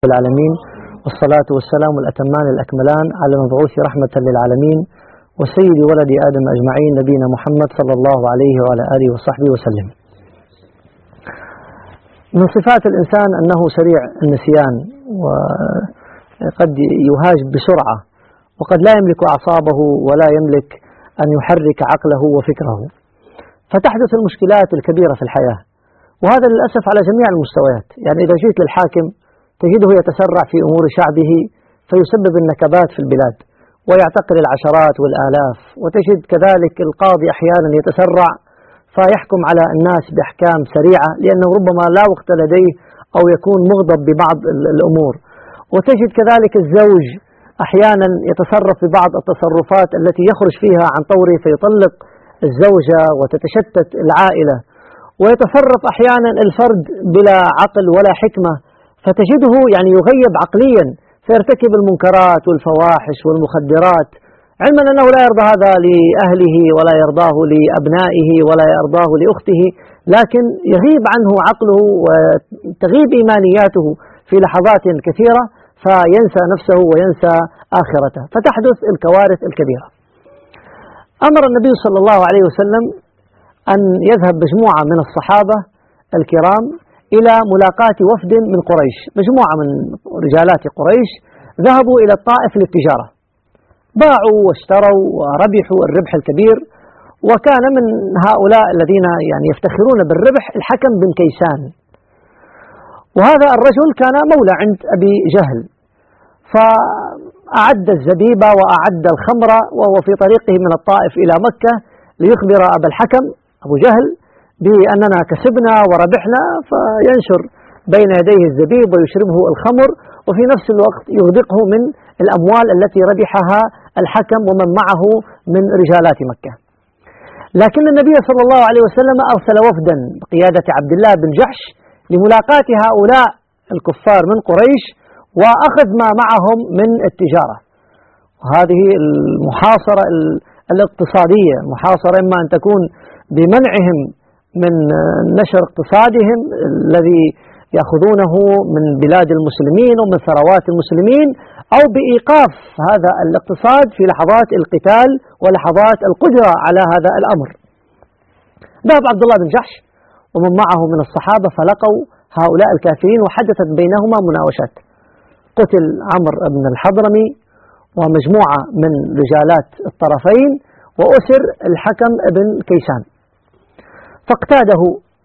العالمين، والصلاة والسلام الأتمان الأكملان على المبعوث رحمة للعالمين وسيد ولد آدم أجمعين نبينا محمد صلى الله عليه وعلى آله وصحبه وسلم. من صفات الإنسان أنه سريع النسيان، وقد يهاج بسرعة، وقد لا يملك أعصابه ولا يملك أن يحرك عقله وفكره، فتحدث المشكلات الكبيرة في الحياة، وهذا للأسف على جميع المستويات. يعني إذا جئت للحاكم تجده يتسرع في أمور شعبه فيسبب النكبات في البلاد ويعتقل العشرات والآلاف، وتجد كذلك القاضي أحيانا يتسرع فيحكم على الناس بأحكام سريعة لأنه ربما لا وقت لديه أو يكون مغضب ببعض الأمور، وتجد كذلك الزوج أحيانا يتصرف ببعض التصرفات التي يخرج فيها عن طوره فيطلق الزوجة وتتشتت العائلة، ويتصرف أحيانا الفرد بلا عقل ولا حكمة فتجده يعني يغيب عقليا فيرتكب المنكرات والفواحش والمخدرات، علما أنه لا يرضى هذا لأهله ولا يرضاه لأبنائه ولا يرضاه لأخته، لكن يغيب عنه عقله وتغيب إيمانياته في لحظات كثيرة فينسى نفسه وينسى آخرته، فتحدث الكوارث الكبيرة. أمر النبي صلى الله عليه وسلم أن يذهب مجموعة من الصحابة الكرام إلى ملاقاة وفد من قريش، مجموعة من رجالات قريش ذهبوا إلى الطائف للتجارة، باعوا واشتروا وربحوا الربح الكبير، وكان من هؤلاء الذين يعني يفتخرون بالربح الحكم بن كيسان، وهذا الرجل كان مولى عند أبي جهل، فأعد الزبيبة وأعد الخمر وهو في طريقه من الطائف إلى مكة ليخبر أبا الحكم أبو جهل بأننا كسبنا وربحنا، فينشر بين يديه الزبيب ويشربه الخمر، وفي نفس الوقت يغدقه من الأموال التي ربحها الحكم ومن معه من رجالات مكة. لكن النبي صلى الله عليه وسلم أرسل وفدا بقيادة عبد الله بن جحش لملاقاة هؤلاء الكفار من قريش وأخذ ما معهم من التجارة. وهذه المحاصرة الاقتصادية، محاصرة إما أن تكون بمنعهم من نشر اقتصادهم الذي يأخذونه من بلاد المسلمين ومن ثروات المسلمين، أو بإيقاف هذا الاقتصاد في لحظات القتال ولحظات القدرة على هذا الأمر. ذهب عبد الله بن جحش ومن معه من الصحابة فلقوا هؤلاء الكافرين وحدثت بينهما مناوشات، قتل عمرو بن الحضرمي ومجموعة من رجالات الطرفين، وأسر الحكم بن كيسان، فاقتاده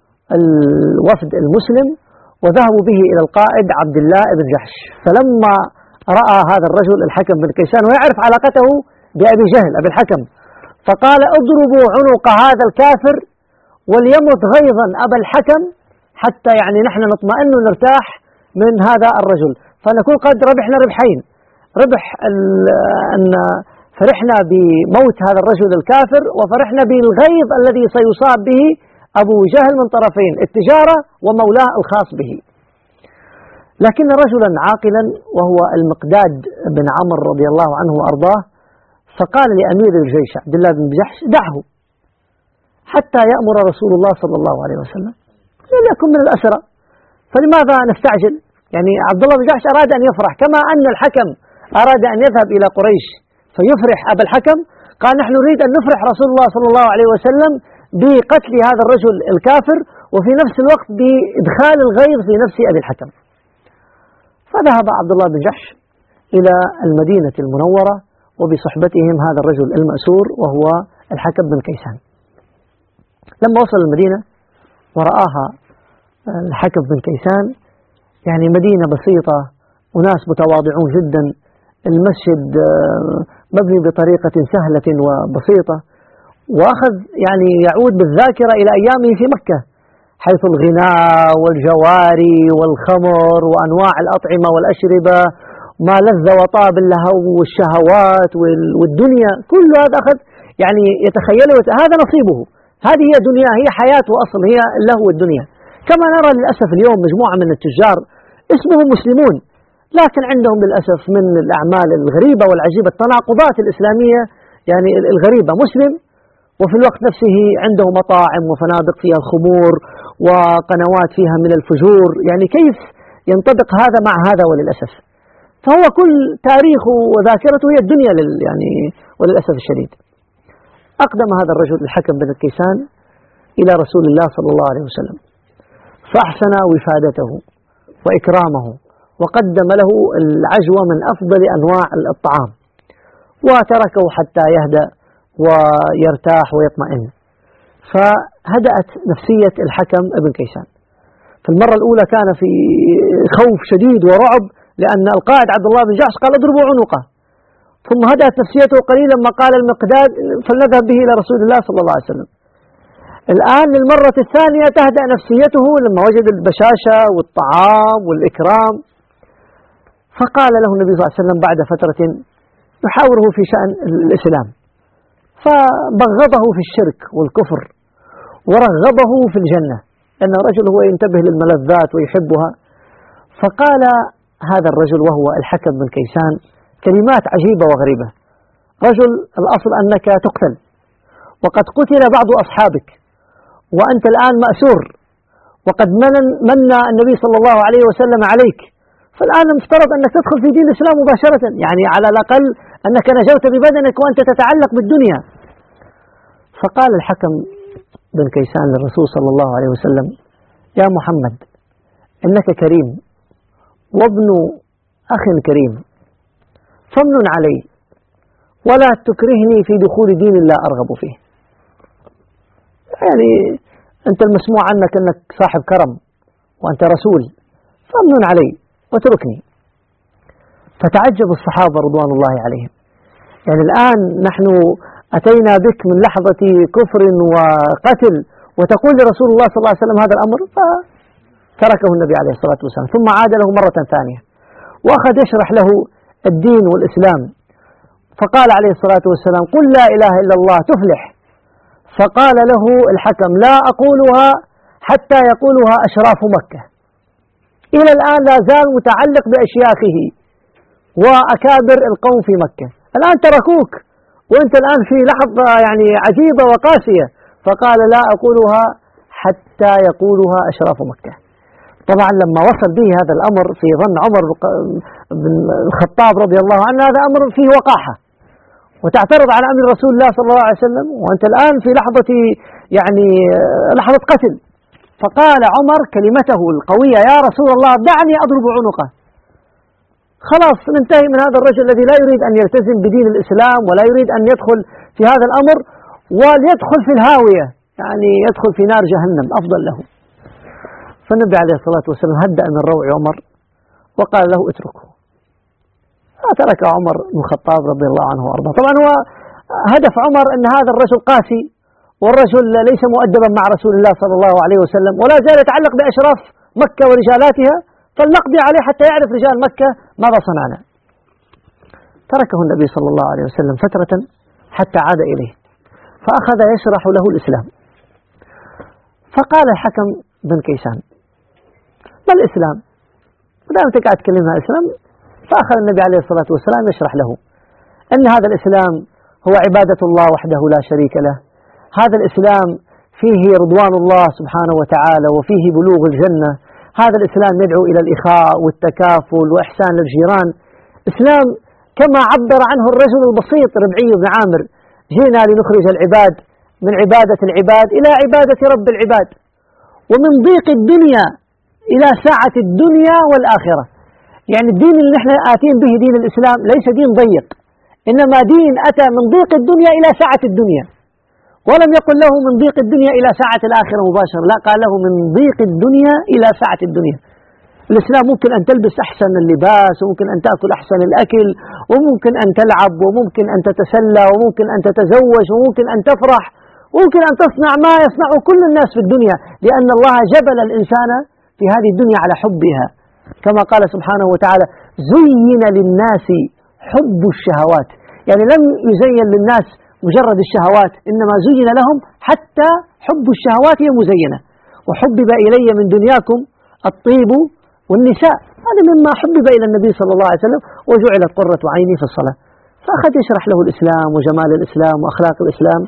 الوفد المسلم وذهبوا به إلى القائد عبد الله بن جحش، فلما رأى هذا الرجل الحكم بن كيسان ويعرف علاقته بأبي جهل أبي الحكم، فقال اضربوا عنق هذا الكافر وليمت غيظا أبا الحكم حتى يعني نحن نطمئن ونرتاح من هذا الرجل، فنكون قد ربحنا ربحين، ربح أن فرحنا بموت هذا الرجل الكافر، وفرحنا بالغيظ الذي سيصاب به أبو جهل من طرفين التجارة ومولاه الخاص به. لكن رجلا عاقلا وهو المقداد بن عمرو رضي الله عنه وأرضاه فقال لأمير الجيش عبد الله بن جحش دعه حتى يأمر رسول الله صلى الله عليه وسلم، لم يكن من الأسرى، فلماذا نستعجل؟ يعني عبد الله بن جحش أراد أن يفرح كما أن الحكم أراد أن يذهب إلى قريش فيفرح أبا الحكم، قال نحن نريد أن نفرح رسول الله صلى الله عليه وسلم بقتل هذا الرجل الكافر وفي نفس الوقت بإدخال الغيظ في نفس أبي الحكم. فذهب عبد الله بن جحش إلى المدينة المنورة وبصحبتهم هذا الرجل المأسور وهو الحكم بن كيسان. لما وصل المدينة ورآها الحكم بن كيسان، يعني مدينة بسيطة وناس متواضعون جدا، المسجد مبني بطريقة سهلة وبسيطة، وأخذ يعني يعود بالذاكرة إلى أيامه في مكة حيث الغناء والجواري والخمر وأنواع الأطعمة والأشربة ما لذ وطاب اللهو والشهوات والدنيا، كل هذا أخذ يعني يتخيله هذا نصيبه، هذه هي دنيا، هي حياته أصل، هي اللهو والدنيا. كما نرى للأسف اليوم مجموعة من التجار اسمهم مسلمون لكن عندهم للأسف من الأعمال الغريبة والعجيبة التناقضات الإسلامية يعني الغريبة، مسلم وفي الوقت نفسه عنده مطاعم وفنادق فيها الخمور وقنوات فيها من الفجور، يعني كيف ينطبق هذا مع هذا وللأسف. فهو كل تاريخه وذاكرته هي الدنيا يعني وللأسف الشديد. أقدم هذا الرجل الحكم بن كيسان إلى رسول الله صلى الله عليه وسلم، فأحسن وفادته وإكرامه، وقدم له العجوة من أفضل أنواع الطعام، وتركه حتى يهدأ ويرتاح ويطمئن. فهدأت نفسية الحكم ابن كيسان. في المرة الأولى كان في خوف شديد ورعب، لأن القائد عبد الله بن جحش قال اضربوا عنقه. ثم هدأت نفسيته قليلا لما قال المقداد فلنذهب به إلى رسول الله صلى الله عليه وسلم. الآن للمرة الثانية تهدأ نفسيته لما وجد البشاشة والطعام والإكرام. فقال له النبي صلى الله عليه وسلم بعد فترة يحاوره في شأن الإسلام، فبغضه في الشرك والكفر ورغبه في الجنة، أن الرجل هو ينتبه للملذات ويحبها. فقال هذا الرجل وهو الحكم بن كيسان كلمات عجيبة وغريبة: رجل الأصل أنك تقتل، وقد قتل بعض أصحابك، وأنت الآن مأسور، وقد من النبي صلى الله عليه وسلم عليك، فالآن مفترض أنك تدخل في دين الإسلام مباشرة، يعني على الأقل أنك نجوت ببدنك وأنت تتعلق بالدنيا. فقال الحكم بن كيسان للرسول صلى الله عليه وسلم: يا محمد، إنك كريم وابن أخ كريم، فامنن علي ولا تكرهني في دخول دين لا أرغب فيه. يعني أنت المسموع عنك أنك صاحب كرم وأنت رسول، فامنن علي واتركني. فتعجب الصحابة رضوان الله عليهم، يعني الآن نحن أتينا بك من لحظة كفر وقتل وتقول لرسول الله صلى الله عليه وسلم هذا الأمر. فتركه النبي عليه الصلاة والسلام، ثم عاد له مرة ثانية وأخذ يشرح له الدين والإسلام. فقال عليه الصلاة والسلام: قل لا إله إلا الله تفلح. فقال له الحكم: لا أقولها حتى يقولها أشراف مكة. إلى الآن لا زال متعلق بأشياخه وأكابر القوم في مكة، الآن تركوك وأنت الآن في لحظة يعني عجيبة وقاسية. فقال: لا أقولها حتى يقولها أشراف مكة. طبعا لما وصل به هذا الأمر في ظن عمر بن الخطاب رضي الله عنه هذا أمر فيه وقاحة، وتعترض على أمر رسول الله صلى الله عليه وسلم وأنت الآن في لحظة يعني لحظة قتل. فقال عمر كلمته القوية: يا رسول الله دعني أضرب عنقه. خلاص ننتهي من هذا الرجل الذي لا يريد أن يلتزم بدين الإسلام ولا يريد أن يدخل في هذا الأمر، وليدخل في الهاوية، يعني يدخل في نار جهنم أفضل له. فالنبي عليه الصلاة والسلام هدأ من روع عمر وقال له: اتركه. فترك عمر بن الخطاب رضي الله عنه وأرضاه. طبعا هو هدف عمر أن هذا الرجل قاسي، والرجل ليس مؤدبا مع رسول الله صلى الله عليه وسلم، ولا زال يتعلق بأشراف مكة ورجالاتها، فلنقضي عليه حتى يعرف رجال مكة ماذا صنعنا. تركه النبي صلى الله عليه وسلم فترة حتى عاد إليه، فأخذ يشرح له الإسلام. فقال الحكم بن كيسان: ما الإسلام؟ ما أنت قاعد تكلمها إسلام. فأخذ النبي عليه الصلاة والسلام يشرح له أن هذا الإسلام هو عبادة الله وحده لا شريك له، هذا الإسلام فيه رضوان الله سبحانه وتعالى وفيه بلوغ الجنة، هذا الإسلام يدعو إلى الإخاء والتكافل وإحسان الجيران. إسلام كما عبر عنه الرجل البسيط ربعي بن عامر: جئنا لنخرج العباد من عبادة العباد إلى عبادة رب العباد، ومن ضيق الدنيا إلى سعة الدنيا والآخرة. يعني الدين اللي نحن آتين به دين الإسلام ليس دين ضيق، إنما دين أتى من ضيق الدنيا إلى سعة الدنيا، ولم يقل له من ضيق الدنيا إلى سعة الآخرة مباشرة، لا، قال له من ضيق الدنيا إلى سعة الدنيا. الإسلام ممكن أن تلبس أحسن اللباس، وممكن أن تأكل أحسن الأكل، وممكن أن تلعب، وممكن أن تتسلى، وممكن أن تتزوج، وممكن أن تفرح، وممكن أن تصنع ما يصنعه كل الناس في الدنيا، لأن الله جبل الإنسان في هذه الدنيا على حبها، كما قال سبحانه وتعالى: زين للناس حب الشهوات. يعني لم يزين للناس مجرد الشهوات، إنما زين لهم حتى حب الشهوات هي مزينة. وحبب إلي من دنياكم الطيب والنساء، هذا مما حبب إلى النبي صلى الله عليه وسلم، وجعلت قرة عيني في الصلاة. فأخذ يشرح له الإسلام وجمال الإسلام وأخلاق الإسلام.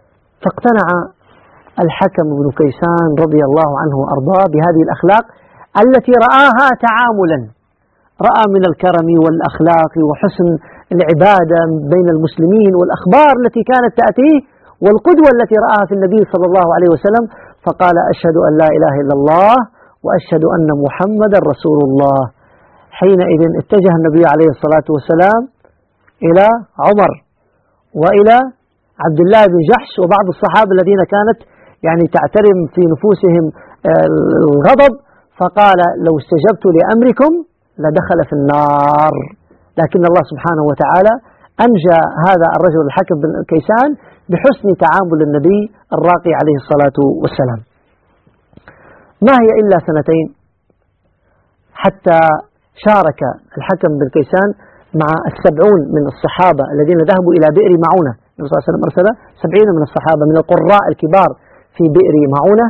فاقتنع الحكم بن كيسان رضي الله عنه وأرضاه بهذه الأخلاق التي رآها تعاملا، رأى من الكرم والأخلاق وحسن العبادة بين المسلمين والأخبار التي كانت تأتيه والقدوة التي رآها في النبي صلى الله عليه وسلم، فقال أشهد أن لا إله إلا الله وأشهد أن محمدا رسول الله. حينئذ اتجه النبي عليه الصلاة والسلام إلى عمر وإلى عبد الله بن جحش وبعض الصحابة الذين كانت يعني تعترم في نفوسهم الغضب، فقال لو استجبت لأمركم لدخل في النار. لكن الله سبحانه وتعالى أنجى هذا الرجل الحكم بن كيسان بحسن تعامل النبي الراقي عليه الصلاة والسلام. ما هي إلا سنتين حتى شارك الحكم بن كيسان مع 70 من الصحابة الذين ذهبوا إلى بئر معونة. النبي صلى الله عليه وسلم أرسل 70 من الصحابة من القراء الكبار في بئر معونة،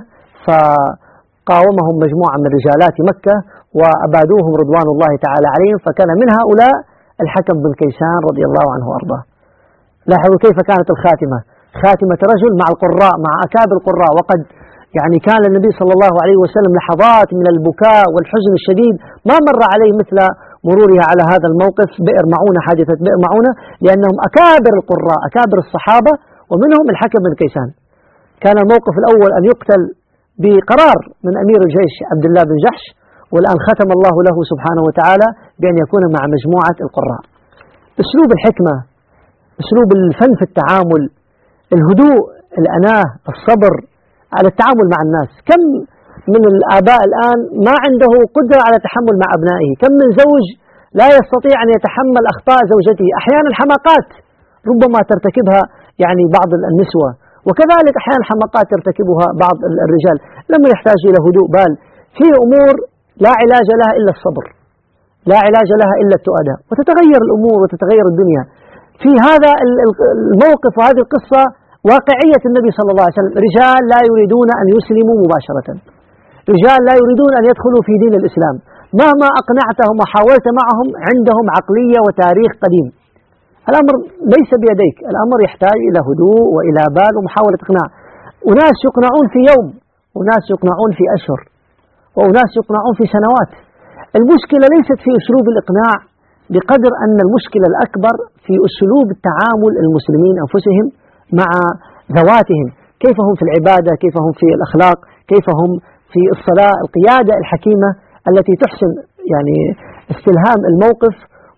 فقاومهم مجموعة من رجالات مكة وأبادوهم رضوان الله تعالى عليهم، فكان من هؤلاء الحكم بن كيسان رضي الله عنه وأرضاه. لاحظوا كيف كانت الخاتمة، خاتمة رجل مع القراء، مع أكابر القراء. وقد يعني كان النبي صلى الله عليه وسلم لحظات من البكاء والحزن الشديد ما مر عليه مثل مرورها على هذا الموقف، بئر معونة، حادثة بئر معونة، لأنهم أكابر القراء أكابر الصحابة ومنهم الحكم بن كيسان. كان الموقف الأول أن يقتل بقرار من أمير الجيش عبد الله بن جحش، والآن ختم الله له سبحانه وتعالى بأن يكون مع مجموعة القراء. أسلوب الحكمة، أسلوب الفن في التعامل، الهدوء، الأناة، الصبر على التعامل مع الناس. كم من الآباء الآن ما عنده قدرة على التحمل مع أبنائه، كم من زوج لا يستطيع أن يتحمل أخطاء زوجته، أحيانا حماقات ربما ترتكبها يعني بعض النسوة، وكذلك أحيانا حماقات ترتكبها بعض الرجال. لما يحتاج إلى هدوء بال في أمور لا علاج لها إلا الصبر، لا علاج لها إلا التؤدى، وتتغير الأمور وتتغير الدنيا. في هذا الموقف وهذه القصة واقعية النبي صلى الله عليه وسلم. رجال لا يريدون أن يسلموا مباشرة، رجال لا يريدون أن يدخلوا في دين الإسلام، مهما أقنعتهم وحاولت معهم عندهم عقلية وتاريخ قديم. الأمر ليس بيديك، الأمر يحتاج إلى هدوء وإلى بال ومحاولة إقناع. أناس يقنعون في يوم، أناس يقنعون في أشهر، وأناس يقنعون في سنوات. المشكلة ليست في أسلوب الإقناع بقدر أن المشكلة الأكبر في أسلوب التعامل المسلمين أنفسهم مع ذواتهم، كيف هم في العبادة، كيف هم في الأخلاق، كيف هم في الصلاة، القيادة الحكيمة التي تحسن يعني استلهام الموقف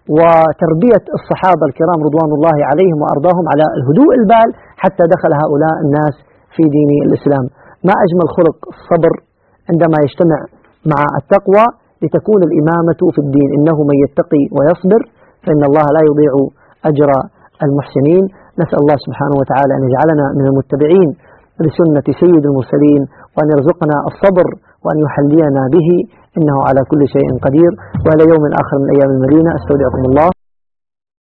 وتربية الصحابة الكرام رضوان الله عليهم وأرضاهم على الهدوء البال حتى دخل هؤلاء الناس في دين الإسلام. ما أجمل خلق الصبر عندما يجتمع مع التقوى لتكون الإمامة في الدين. إنه من يتقي ويصبر فإن الله لا يضيع أجر المحسنين. نسأل الله سبحانه وتعالى أن يجعلنا من المتبعين لسنة سيد المرسلين، وأن يرزقنا الصبر وأن يحلينا به، إنه على كل شيء قدير. وإلى يوم آخر من أيام المدينة، أستودعكم الله.